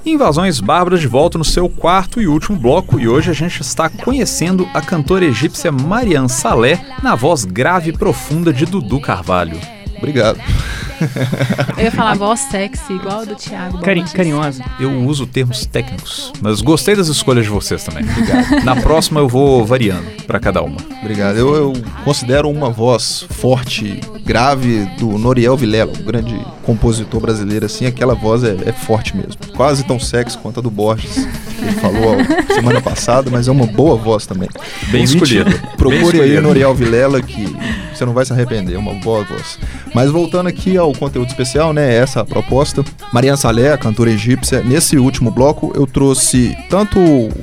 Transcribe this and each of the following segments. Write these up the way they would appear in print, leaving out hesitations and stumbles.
Invasões Bárbaras de volta no seu quarto e último bloco, e hoje a gente está conhecendo a cantora egípcia Mariam Saleh na voz grave e profunda de Dudu Carvalho. Obrigado. Eu ia falar voz sexy, igual a do Thiago. Carinhosa. Eu uso termos técnicos, mas gostei das escolhas de vocês também. Obrigado. Na próxima eu vou variando para cada uma. Obrigado. Eu considero uma voz forte, grave do Noriel Vilela, um grande compositor brasileiro, assim. Aquela voz é forte mesmo. Quase tão sexy quanto a do Borges, que ele falou semana passada, mas é uma boa voz também. Bem escolhido. Procure aí o Noriel Vilela, que você não vai se arrepender, é uma boa voz. Mas voltando aqui ao conteúdo especial, né, essa é a proposta. Mariam Saleh, a cantora egípcia. Nesse último bloco eu trouxe tanto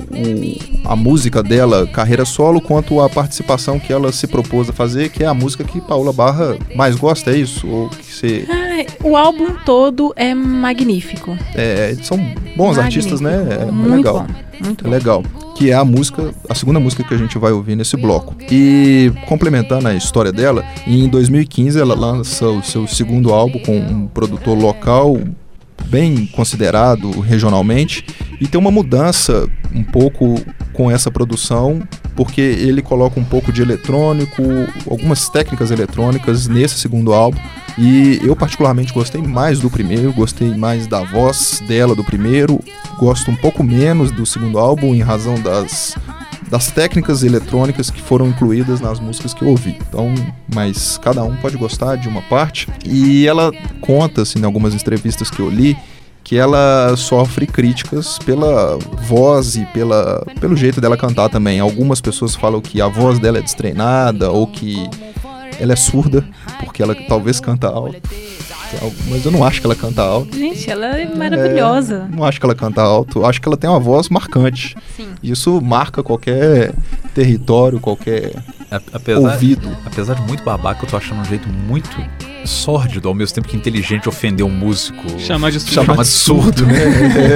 a música dela, carreira solo, quanto a participação que ela se propôs a fazer, que é a música que Paula Barra mais gosta, é isso? Ou que você... O álbum todo é magnífico. São bons artistas, né? É muito legal. Bom, muito bom. Legal. Que é a segunda música que a gente vai ouvir nesse bloco. E complementando a história dela, em 2015 ela lança o seu segundo álbum com um produtor local bem considerado regionalmente, e tem uma mudança um pouco com essa produção, porque ele coloca um pouco de eletrônico, algumas técnicas eletrônicas nesse segundo álbum, e eu particularmente gostei mais do primeiro, gostei mais da voz dela do primeiro, gosto um pouco menos do segundo álbum em razão das técnicas eletrônicas que foram incluídas nas músicas que eu ouvi. Então, mas cada um pode gostar de uma parte. E ela conta, assim, em algumas entrevistas que eu li, que ela sofre críticas pela voz e pelo jeito dela cantar também. Algumas pessoas falam que a voz dela é destreinada ou que ela é surda, porque ela talvez canta alto. Mas eu não acho que ela canta alto. Gente, ela é maravilhosa. Não acho que ela canta alto. Acho que ela tem uma voz marcante. Sim. Isso marca qualquer território, qualquer ouvido. Apesar de muito babaca, eu tô achando um jeito muito sórdido, ao mesmo tempo que inteligente, ofender um músico. Chamar de surdo, né?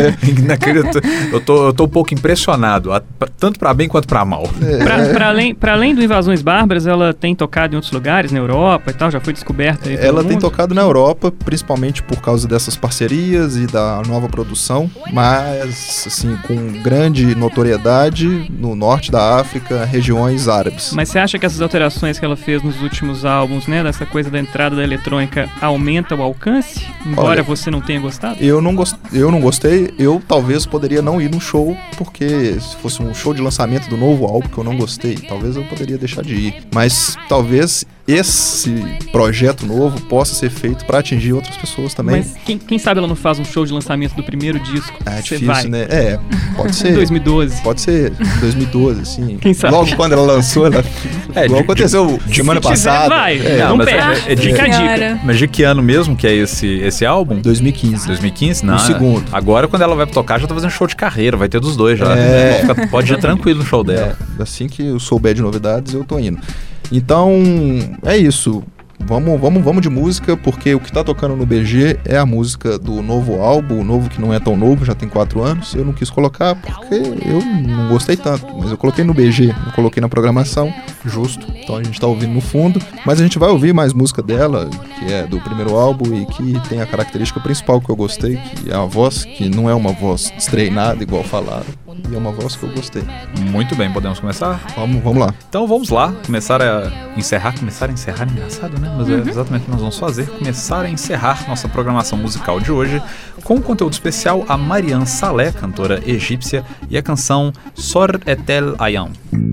Eu tô um pouco impressionado, tanto pra bem quanto pra mal. Pra além do Invasões Bárbaras, ela tem tocado em outros lugares, na Europa e tal, já foi descoberta aí pelo Ela mundo. tem tocado na Europa, principalmente por causa dessas parcerias e da nova produção, mas, assim, com grande notoriedade no norte da África, regiões árabes. Mas você acha que essas alterações que ela fez nos últimos álbuns, né, dessa coisa da entrada da eletrônica, aumenta o alcance? Embora você não tenha gostado? Eu não gostei. Eu talvez poderia não ir no show, porque se fosse um show de lançamento do novo álbum que eu não gostei, talvez eu poderia deixar de ir. Mas talvez esse projeto novo possa ser feito para atingir outras pessoas também. Mas quem sabe ela não faz um show de lançamento do primeiro disco? É difícil, né? Pode ser. 2012. Pode ser 2012, sim. Quem sabe? Logo quando ela lançou, igual aconteceu semana passada. Não perde. Fica a dica. Mas de que ano mesmo que é esse álbum? 2015. 2015? Não. O segundo. Agora, quando ela vai tocar, já tá fazendo show de carreira, vai ter dos dois já. Pode ir tranquilo no show dela. Assim que eu souber de novidades, eu tô indo. Então, é isso. Vamos de música, porque o que tá tocando no BG é a música do novo álbum, o novo que não é tão novo, já tem 4 anos. Eu não quis colocar porque eu não gostei tanto, mas eu coloquei no BG, não coloquei na programação, justo. Então a gente tá ouvindo no fundo, mas a gente vai ouvir mais música dela, que é do primeiro álbum e que tem a característica principal que eu gostei, que é a voz, que não é uma voz destreinada igual falaram, e é uma voz que eu gostei. Muito bem, podemos começar? Vamos lá. Então vamos lá, começar a encerrar é engraçado, né? Mas é exatamente o que nós vamos fazer, começar a encerrar nossa programação musical de hoje com um conteúdo especial a Mariam Saleh, cantora egípcia, e a canção Sor Etel Ayam.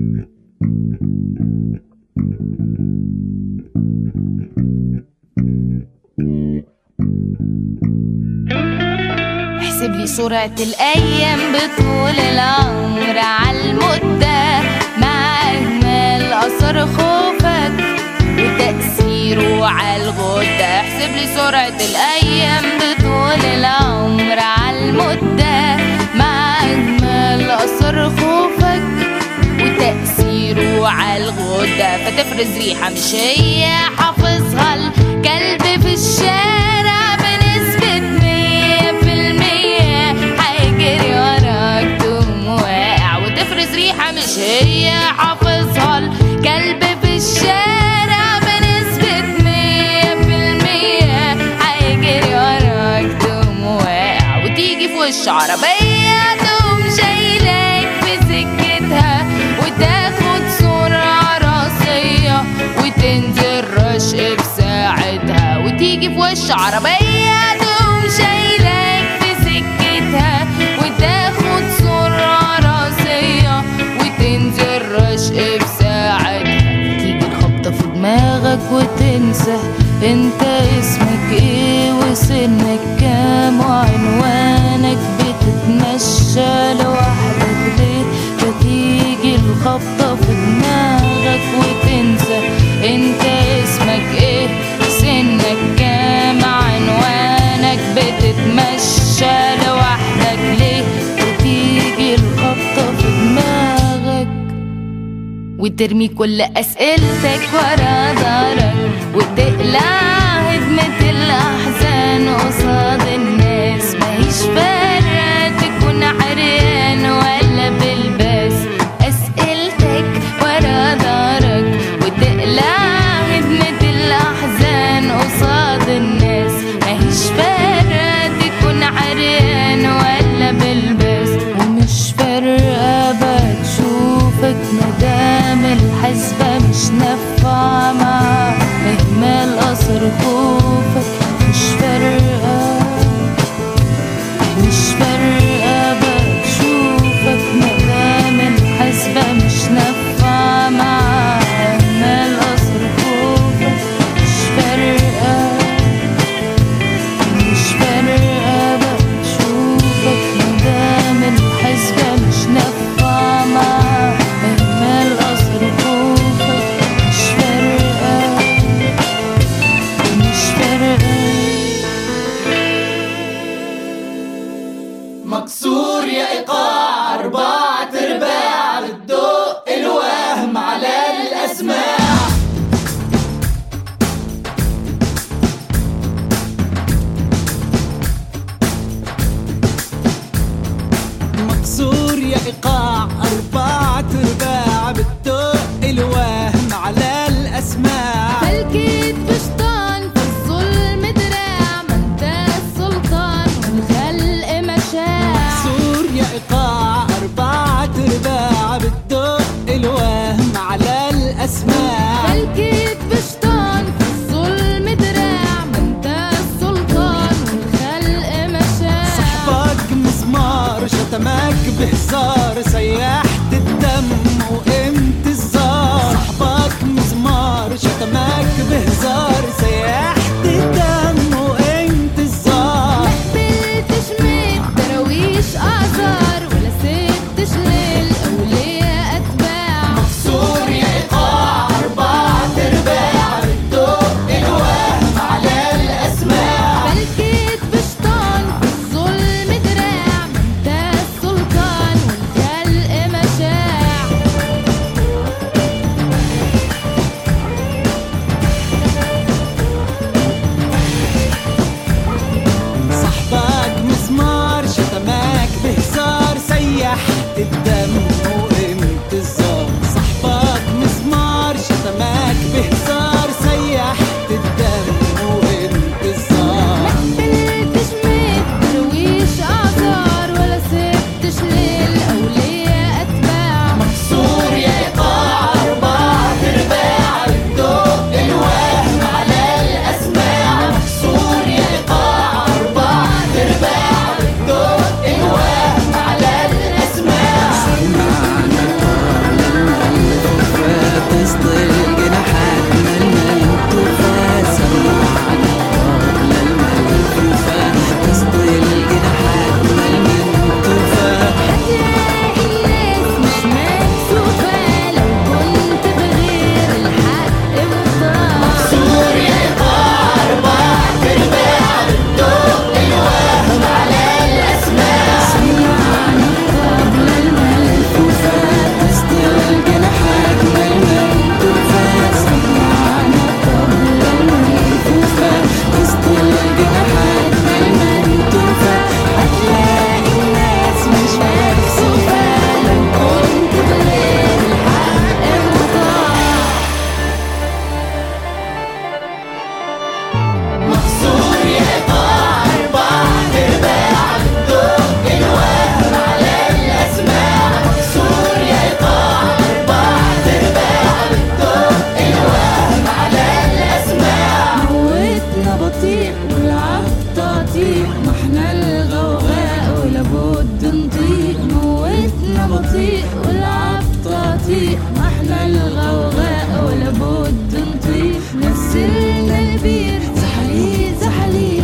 احسب لي سرعة الأيام بطول العمر عالمدة مع إهمال أثر خوفك وتأثيره عالغدة. احسب لي سرعة الأيام بطول العمر عالمدة مع إهمال أثر خوفك وتأثيره عالغدة. فتفرز ريحة مش هي حافظها الكلب في الشارع بنسبة 100% هيجري وراك تقوم واقع. وتفرز ريحة مش هي حافظها الكلب في الشارع بنسبة 100% هيجري وراك تقوم واقع. وتيجي في وش وش عربية تقوم شايلاك في سكتها وتاخد صورة راسية وتنزل رشق في ساعتها وتيجي في وش عربية تقوم شايلاك في سكتها وتاخد صورة راسية وتنزل رشق في ساعتها تيجي الخبطة في دماغك وتنسى انت اسمك ايه وسنك كام وعنوانك بتتمشى لوحدك ليه فتيجي الخبطة في دماغك وتنسى انت اسمك ايه سنك كام عنوانك بتتمشى لوحدك ليه فتيجي الخبطة في دماغك وترمي كل أسئلتك ورا دارك وتقلع هدمة الأحزان قصاد الناس ماهيش فارقة تكون عريان ولا بلباس أسئلتك ورا دارك وتقلع هدمة الأحزان قصاد الناس ماهيش فارقة تكون عريان ولا بلباس ومش فارقة بتشوفك مدام الحسبة مش نافعة مع إهمال أثر والعطة طيق ما احنا الغوغاء ولابد نطيق موتنا بطيء والعطة طيق ما احنا الغوغاء ولابد نطيق نزلنا البير زحليق زحليق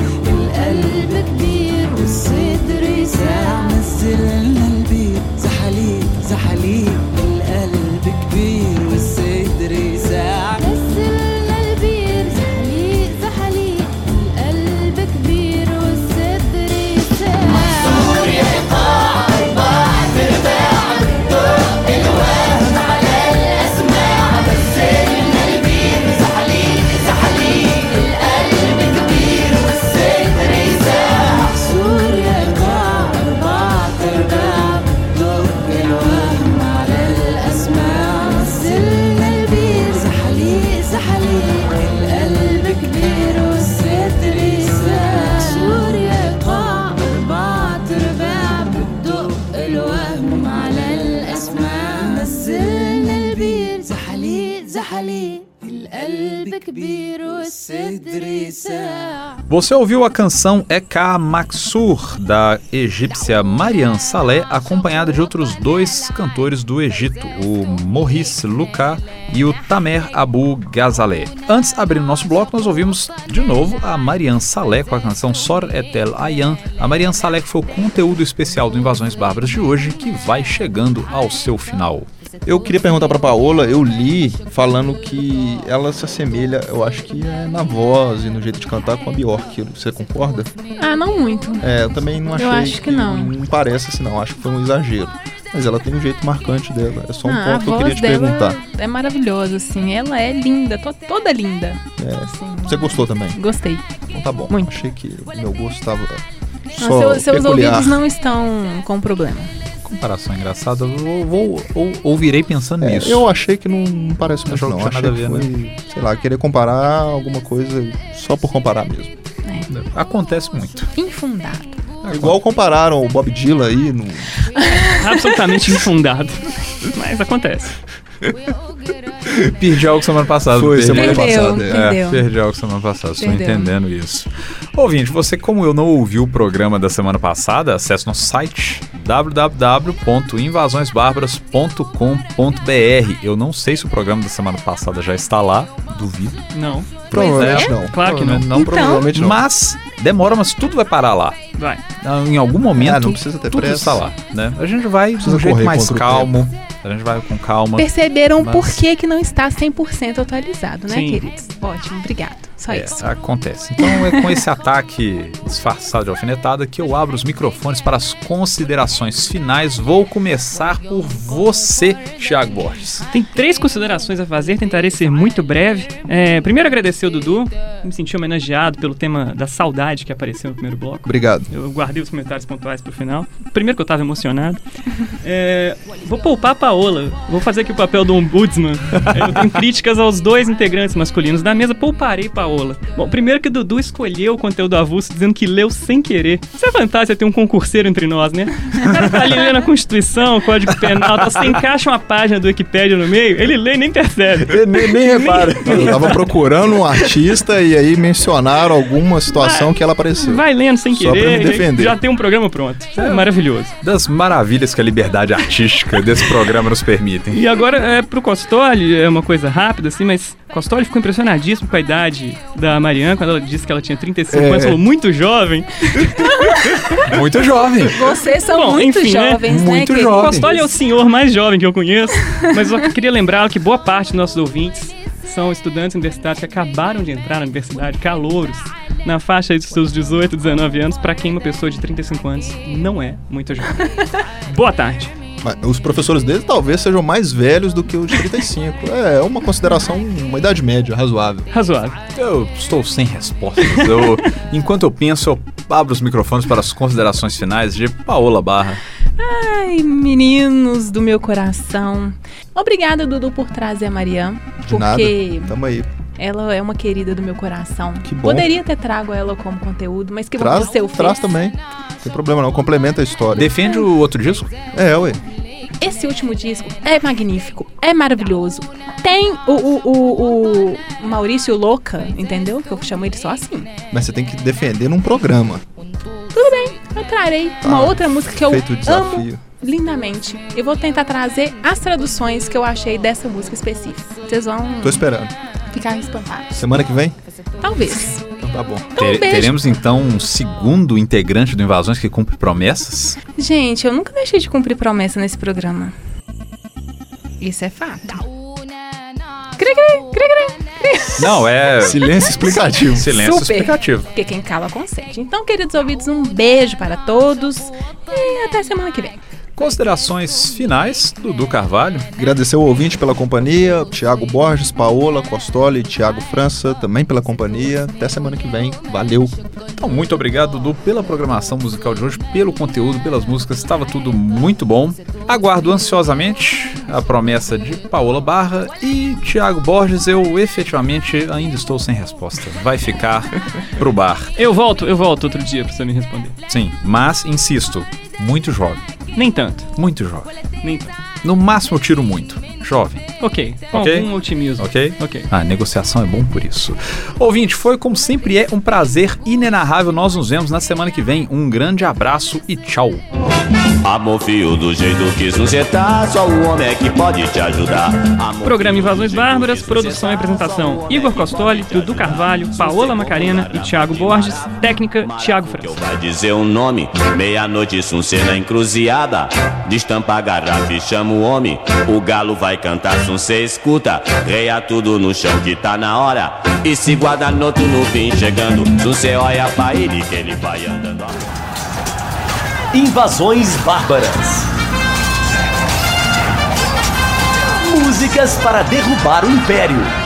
القلب كبير والصدر يساع نزلنا البير زحليق زحليق القلب كبير والصدر يساع نزلنا البير زحليق زحليق القلب كبير والصدر يساع محصور يقطع أرباع ترباع بتدق الوهم على الأسماع نزلنا البير زحليق زحليق القلب كبير والصدر يساع محصور يقطع أرباع ترباع بتدق الوهم على الأسماع نزلنا البير زحليق زحليق القلب كبير والصدر يساع محصور يقطع أرباع ترباع بتدق الوهم على الأسماع نزلنا البير زحليق زحليق القلب كبير والصدر يساع. Você ouviu a canção Eka Maksur, da egípcia Mariam Saleh, acompanhada de outros dois cantores do Egito, o Maurice Lucas e o Tamer Abu Ghazaleh. Antes, abrindo nosso bloco, nós ouvimos de novo a Mariam Saleh com a canção Sor Etel Ayan. A Mariam Saleh que foi o conteúdo especial do Invasões Bárbaras de hoje, que vai chegando ao seu final. Eu queria perguntar pra Paola, eu li falando que ela se assemelha, eu acho que é na voz e no jeito de cantar com a Björk. Você concorda? Ah, não muito. Eu também não achei. Eu acho que não. Não parece assim não, acho que foi um exagero. Mas ela tem um jeito marcante dela, é só um a ponto que eu voz queria te dela perguntar. é maravilhosa, assim. Ela é linda, toda linda. Assim, Você gostou também? gostei. Então tá bom. Muito. Achei que o meu gosto estava Não, só seus peculiar. ouvidos não estão com problema. Comparação engraçada, eu ouvirei pensando nisso. Eu achei que não parece muito Achou que não. tinha Achei nada a que ver, foi, sei lá, querer comparar alguma coisa só por comparar mesmo. Acontece muito. Infundado. Igual compararam o Bob Dylan aí no... Absolutamente infundado. Mas acontece. Perdi algo semana passada. Foi perdi. semana Perdeu, passada. perdeu. Perdi algo semana passada, estou Perdeu. entendendo isso. Ouvinte, você como eu não ouviu o programa da semana passada, acesse nosso site www.invasõesbarbaras.com.br. Eu não sei se o programa da semana passada já está lá, duvido. Não. Provavelmente não. Claro que não. Então, Provavelmente não. Mas demora, mas tudo vai parar lá. Vai. Em algum momento, não precisa ter tudo pressa. está lá, né? A gente vai de Precisa um jeito correr mais contra o calmo. A gente vai com calma. perceberam Mas- por que não está 100% atualizado, né, Sim. queridos? Ótimo, obrigado. Só isso. Acontece. Então é com esse ataque disfarçado de alfinetada que eu abro os microfones para as considerações finais. Vou começar por você, Thiago Borges. Tem 3 considerações a fazer, tentarei ser muito breve. Primeiro, agradecer o Dudu, me senti homenageado pelo tema da saudade que apareceu no primeiro bloco. Obrigado. Eu guardei os comentários pontuais pro final. Primeiro que eu tava emocionado. Vou poupar a Paola. Vou fazer aqui o papel do ombudsman. Eu tenho críticas aos 2 integrantes masculinos da mesa. Pouparei Paola. Bom, primeiro que o Dudu escolheu o conteúdo avulso dizendo que leu sem querer. Isso é fantástico ter um concurseiro entre nós, né? O cara tá ali lendo a Constituição, o Código Penal, você encaixa uma página do Wikipédia no meio, ele lê e nem percebe. Nem repara. Eu tava procurando um artista e aí mencionaram alguma situação que ela apareceu. Vai lendo sem Só pra querer, me defender. já tem um programa pronto. Isso é maravilhoso. Das maravilhas que a liberdade artística desse programa nos permitem. E agora, pro Costoli, é uma coisa rápida, assim, mas Costoli ficou impressionadíssimo com a idade da Mariana, quando ela disse que ela tinha 35 anos, falou muito jovem. Muito jovem. Vocês são Bom, muito enfim, né? jovens, né, Muito queridos? jovem. Costoli é o senhor mais jovem que eu conheço, mas eu queria lembrá-lo que boa parte dos nossos ouvintes são estudantes universitários que acabaram de entrar na universidade, calouros, na faixa aí dos seus 18, 19 anos, pra quem uma pessoa de 35 anos não é muito jovem. Boa tarde. Mas os professores deles talvez sejam mais velhos do que os de 35. É uma consideração, uma idade média razoável. Razoável. Eu estou sem respostas. Enquanto eu penso, eu abro os microfones para as considerações finais de Paola Barra. Ai, meninos do meu coração. Obrigada, Dudu, por trazer a Mariam. De nada. Porque Tamo aí. ela é uma querida do meu coração. Que bom. Poderia ter trago ela como conteúdo, mas que bom que o seu Traz fez. também. Não tem problema não, complementa a história. Defende o outro disco? Ué. esse último disco é magnífico, é maravilhoso. Tem o Maurício Louca, entendeu? Que eu chamo ele só assim. Mas você tem que defender num programa. Tudo bem, eu trarei uma outra música que eu feito o desafio. amo lindamente. Eu vou tentar trazer as traduções que eu achei dessa música específica. Vocês vão Tô esperando. ficar espantados. Semana que vem? Talvez. Então tá bom. Então, um beijo. Teremos então um segundo integrante do Invasões que cumpre promessas? Gente, eu nunca deixei de cumprir promessa nesse programa. Isso é fato. Não, é Silêncio explicativo. silêncio Super. explicativo. Porque quem cala consente. Então, queridos ouvintes, um beijo para todos e até semana que vem. Considerações finais, Dudu Carvalho. Agradecer o ouvinte pela companhia, Thiago Borges, Paola Costoli, Thiago França também pela companhia. Até semana que vem. Valeu. Então, muito obrigado, Dudu, pela programação musical de hoje, pelo conteúdo, pelas músicas, estava tudo muito bom. Aguardo ansiosamente a promessa de Paola Barra e Thiago Borges. Eu efetivamente ainda estou sem resposta. Vai ficar pro bar. Eu volto outro dia pra você me responder. Sim, mas insisto, muito jovem. Nem tanto, Muito jovem. nem tanto. No máximo eu tiro muito. Jovem. Ok, com Ok? algum otimismo. Ok? Ok. A negociação é bom por isso. Ouvinte, foi como sempre um prazer inenarrável. Nós nos vemos na semana que vem. Um grande abraço e tchau. Amor fio do jeito que você tá, só o homem é que pode te ajudar. Amor Programa fio do Invasões jeito Bárbaras, que produção e você tá, apresentação só o homem Igor é que Costoli, pode te Dudu ajudar. Carvalho, Paola Macarena e Thiago Borges, técnica Thiago Que eu França. vai dizer um nome, meia-noite suncê na encruzilhada. Destampa a garrafa e chama o homem, o galo vai cantar suncê, escuta. Reia tudo no chão que tá na hora, e se guarda noto no fim chegando. Suncê olha pra ele que ele vai andando. Invasões Bárbaras. Músicas para derrubar o Império.